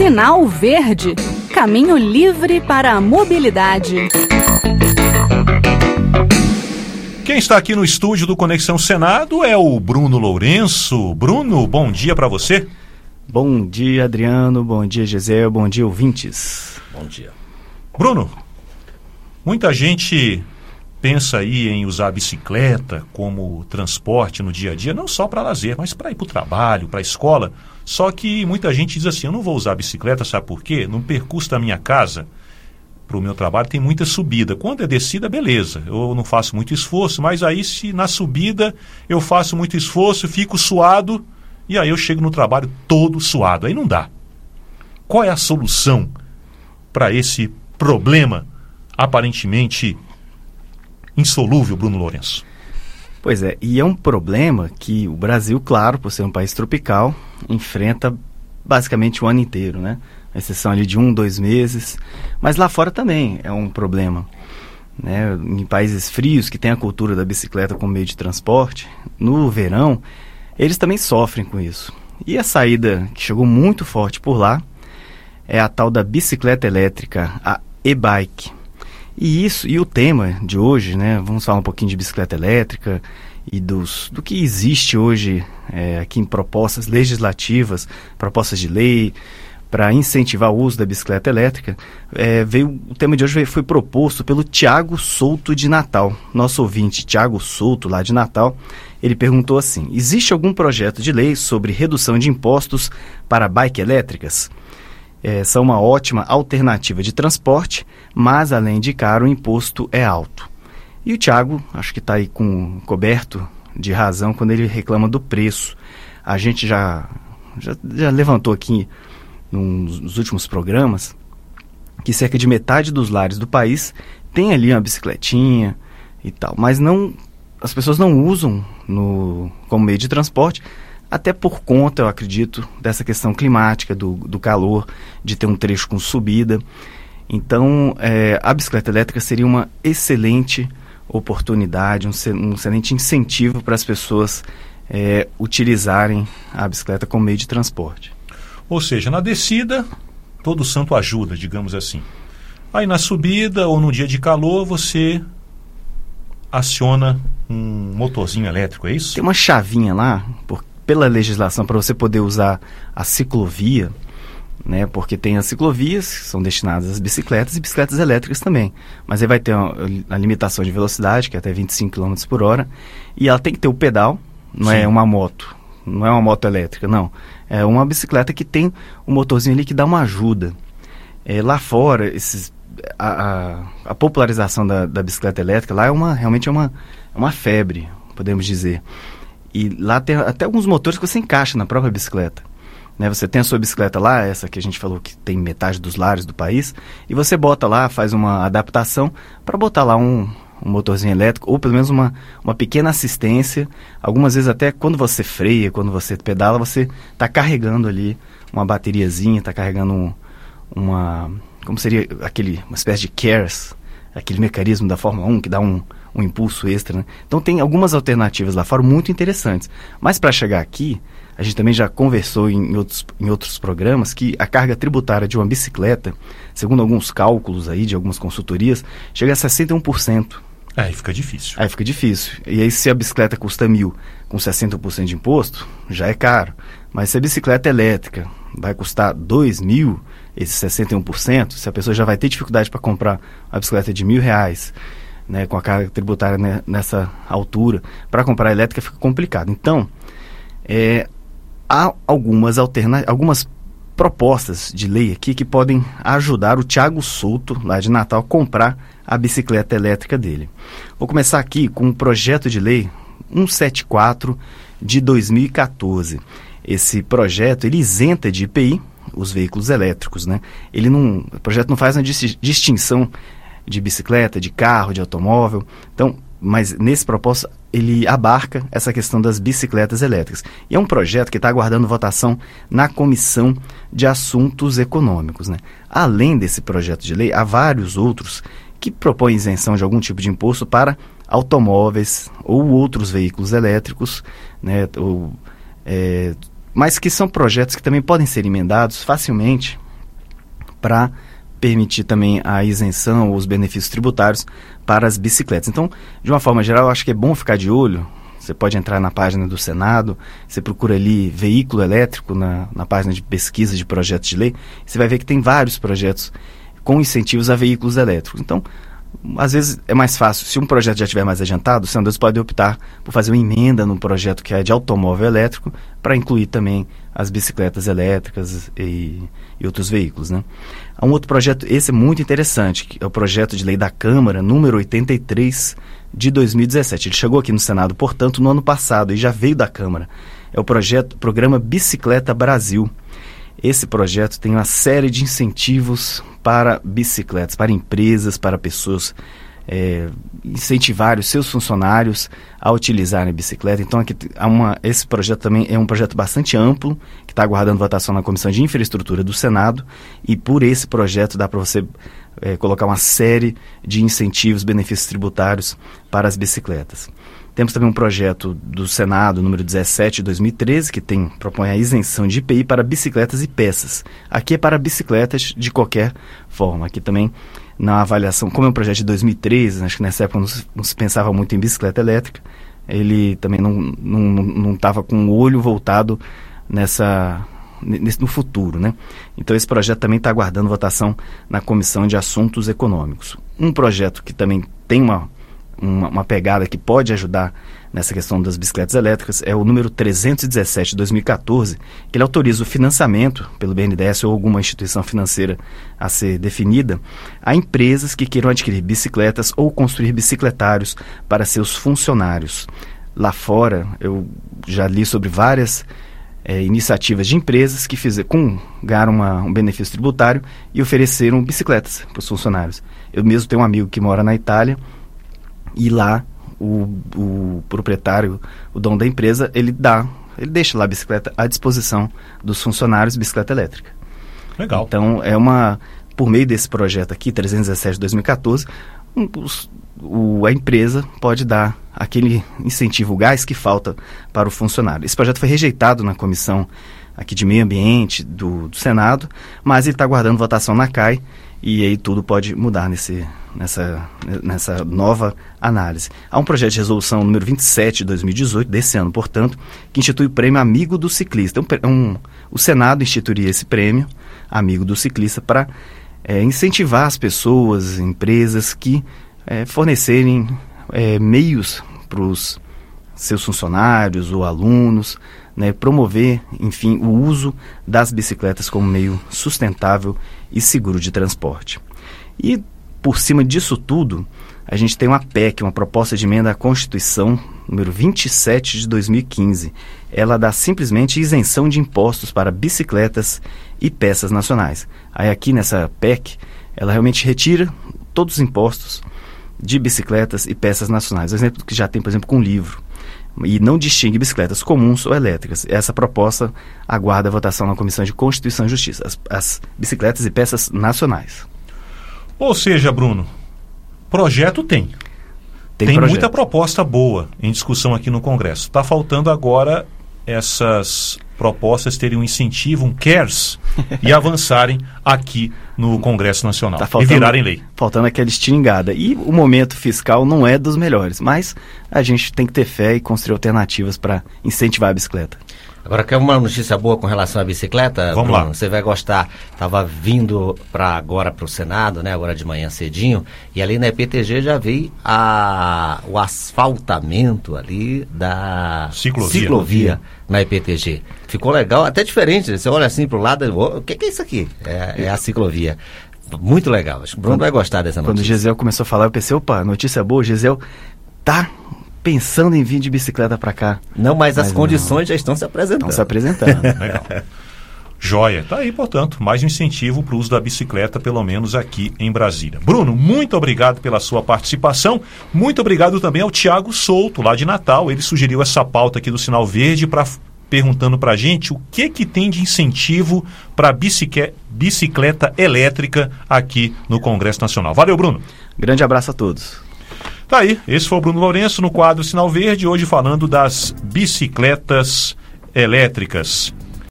Sinal Verde, caminho livre para a mobilidade. Quem está aqui no estúdio do Conexão Senado é o Bruno Lourenço. Bruno, bom dia para você. Bom dia, Adriano. Bom dia, Gisele. Bom dia, ouvintes. Bom dia. Bruno, muita gente pensa aí em usar a bicicleta como transporte no dia a dia, não só para lazer, mas para ir para o trabalho, para a escola. Só que muita gente diz assim, eu não vou usar a bicicleta, sabe por quê? No percurso da minha casa para o meu trabalho tem muita subida. Quando é descida, beleza, eu não faço muito esforço, mas aí se na subida eu faço muito esforço, fico suado, e aí eu chego no trabalho todo suado, aí não dá. Qual é a solução para esse problema aparentemente insolúvel, Bruno Lourenço? Pois é, e é um problema que o Brasil, claro, por ser um país tropical, enfrenta basicamente o ano inteiro, né? A exceção ali de 2 meses, mas lá fora também é um problema, né? Em países frios que têm a cultura da bicicleta como meio de transporte, no verão, eles também sofrem com isso. E a saída que chegou muito forte por lá é a tal da bicicleta elétrica, a e-bike. E o tema de hoje, né? Vamos falar um pouquinho de bicicleta elétrica e do que existe hoje aqui em propostas legislativas, propostas de lei, para incentivar o uso da bicicleta elétrica. O tema de hoje foi proposto pelo Tiago Souto de Natal. Nosso ouvinte, Tiago Souto, lá de Natal, ele perguntou assim: existe algum projeto de lei sobre redução de impostos para bike elétricas? São uma ótima alternativa de transporte, mas além de caro, o imposto é alto. E o Tiago, acho que está aí coberto de razão quando ele reclama do preço. A gente já levantou aqui nos últimos programas que cerca de metade dos lares do país tem ali uma bicicletinha e tal, mas as pessoas não usam como meio de transporte, até por conta, eu acredito, dessa questão climática, do calor, de ter um trecho com subida. Então, a bicicleta elétrica seria uma excelente oportunidade, um excelente incentivo para as pessoas utilizarem a bicicleta como meio de transporte. Ou seja, na descida, todo santo ajuda, digamos assim. Aí na subida ou no dia de calor, você aciona um motorzinho elétrico, é isso? Tem uma chavinha lá, pela legislação, para você poder usar a ciclovia, né? Porque tem as ciclovias que são destinadas às bicicletas e bicicletas elétricas também. Mas aí vai ter a limitação de velocidade, que é até 25 km por hora, e ela tem que ter o pedal, não é uma moto. Não é uma moto elétrica, não. É uma bicicleta que tem um motorzinho ali que dá uma ajuda. Lá fora, a popularização da bicicleta elétrica lá realmente é uma febre, podemos dizer. E lá tem até alguns motores que você encaixa na própria bicicleta. Né? Você tem a sua bicicleta lá, essa que a gente falou que tem metade dos lares do país, e você bota lá, faz uma adaptação para botar lá um motorzinho elétrico, ou pelo menos uma pequena assistência. Algumas vezes até quando você freia, quando você pedala, você está carregando ali uma bateriazinha, está carregando como seria uma espécie de KERS, aquele mecanismo da Fórmula 1 que dá um impulso extra, né? Então tem algumas alternativas lá fora muito interessantes. Mas para chegar aqui, a gente também já conversou em outros programas que a carga tributária de uma bicicleta, segundo alguns cálculos aí de algumas consultorias, chega a 61%. Aí fica difícil. E aí se a bicicleta custa 1.000 com 60% de imposto, já é caro. Mas se a bicicleta elétrica vai custar 2.000, esse 61%, se a pessoa já vai ter dificuldade para comprar uma bicicleta de R$1.000, né, com a carga tributária nessa altura, para comprar a elétrica fica complicado. Então, há algumas propostas de lei aqui que podem ajudar o Tiago Souto, lá de Natal, a comprar a bicicleta elétrica dele. Vou começar aqui com o projeto de lei 174 de 2014. Esse projeto, ele isenta de IPI os veículos elétricos, né? O projeto não faz uma distinção de bicicleta, de carro, de automóvel. Então, mas nesse propósito ele abarca essa questão das bicicletas elétricas. E é um projeto que está aguardando votação na Comissão de Assuntos Econômicos, né? Além desse projeto de lei, há vários outros que propõem isenção de algum tipo de imposto para automóveis ou outros veículos elétricos, né? Mas que são projetos que também podem ser emendados facilmente para permitir também a isenção ou os benefícios tributários para as bicicletas. Então, de uma forma geral, eu acho que é bom ficar de olho. Você pode entrar na página do Senado, você procura ali veículo elétrico na página de pesquisa de projetos de lei, você vai ver que tem vários projetos com incentivos a veículos elétricos. Então, às vezes é mais fácil, se um projeto já estiver mais adiantado, os senadores podem optar por fazer uma emenda num projeto que é de automóvel elétrico para incluir também as bicicletas elétricas e outros veículos, né? Há um outro projeto, esse é muito interessante, que é o projeto de lei da Câmara, número 83 de 2017. Ele chegou aqui no Senado, portanto, no ano passado, e já veio da Câmara. É o programa Bicicleta Brasil. Esse projeto tem uma série de incentivos para bicicletas, para empresas, para pessoas incentivar os seus funcionários a utilizarem a bicicleta. Então, aqui esse projeto também é um projeto bastante amplo, que está aguardando votação na Comissão de Infraestrutura do Senado, e por esse projeto dá para você colocar uma série de incentivos, benefícios tributários para as bicicletas. Temos também um projeto do Senado, número 17 de 2013, que propõe a isenção de IPI para bicicletas e peças. Aqui é para bicicletas de qualquer forma. Aqui também, na avaliação, como é um projeto de 2013, acho que nessa época não se pensava muito em bicicleta elétrica, ele também não estava com o olho voltado no futuro, né? Então esse projeto também está aguardando votação na Comissão de Assuntos Econômicos. Um projeto que também tem uma pegada que pode ajudar nessa questão das bicicletas elétricas é o número 317 de 2014, que ele autoriza o financiamento pelo BNDES ou alguma instituição financeira a ser definida a empresas que queiram adquirir bicicletas ou construir bicicletários para seus funcionários. Lá fora, eu já li sobre várias iniciativas de empresas que ganharam um benefício tributário e ofereceram bicicletas para os funcionários. Eu mesmo tenho um amigo que mora na Itália, e lá o proprietário, o dono da empresa, ele deixa lá a bicicleta à disposição dos funcionários, bicicleta elétrica. Legal. Então, por meio desse projeto aqui, 317 de 2014, a empresa pode dar aquele incentivo, o gás que falta para o funcionário. Esse projeto foi rejeitado na Comissão aqui de Meio Ambiente do Senado, mas ele está aguardando votação na CAI, e aí tudo pode mudar nessa nova análise. Há um projeto de resolução número 27 de 2018, desse ano, portanto, que institui o prêmio Amigo do Ciclista. O Senado instituiria esse prêmio Amigo do Ciclista para incentivar as pessoas, empresas que fornecerem meios para os seus funcionários ou alunos, né, promover, enfim, o uso das bicicletas como meio sustentável e seguro de transporte. E, por cima disso tudo, a gente tem uma PEC, uma proposta de emenda à Constituição, número 27 de 2015. Ela dá simplesmente isenção de impostos para bicicletas e peças nacionais. Aí aqui nessa PEC, ela realmente retira todos os impostos de bicicletas e peças nacionais. O exemplo que já tem, por exemplo, com livro. E não distingue bicicletas comuns ou elétricas. Essa proposta aguarda a votação na Comissão de Constituição e Justiça, as bicicletas e peças nacionais. Ou seja, Bruno, projeto tem muita proposta boa em discussão aqui no Congresso. Está faltando agora essas propostas terem um incentivo, um CARES, e avançarem aqui no Congresso Nacional e virarem lei. Faltando aquela estilingada. E o momento fiscal não é dos melhores, mas a gente tem que ter fé e construir alternativas para incentivar a bicicleta. Agora, quer uma notícia boa com relação à bicicleta? Vamos Bruno? lá. Você vai gostar. Estava vindo agora para o Senado, né? Agora de manhã cedinho, e ali na EPTG já veio o asfaltamento ali da ciclovia na EPTG. Ficou legal, até diferente. Você olha assim para o lado, o que é isso aqui? É a ciclovia. Muito legal. Acho que o Bruno vai gostar dessa notícia. Quando o Gesiel começou a falar, eu pensei, opa, notícia boa, o Gesiel tá pensando em vir de bicicleta para cá. Não, mas as condições já estão se apresentando. Estão se apresentando. Legal. Joia. Tá aí, portanto, mais um incentivo para o uso da bicicleta, pelo menos aqui em Brasília. Bruno, muito obrigado pela sua participação. Muito obrigado também ao Tiago Souto, lá de Natal. Ele sugeriu essa pauta aqui do Sinal Verde perguntando para a gente o que tem de incentivo para bicicleta elétrica aqui no Congresso Nacional. Valeu, Bruno. Grande abraço a todos. Tá aí, esse foi o Bruno Lourenço no quadro Sinal Verde, hoje falando das bicicletas elétricas.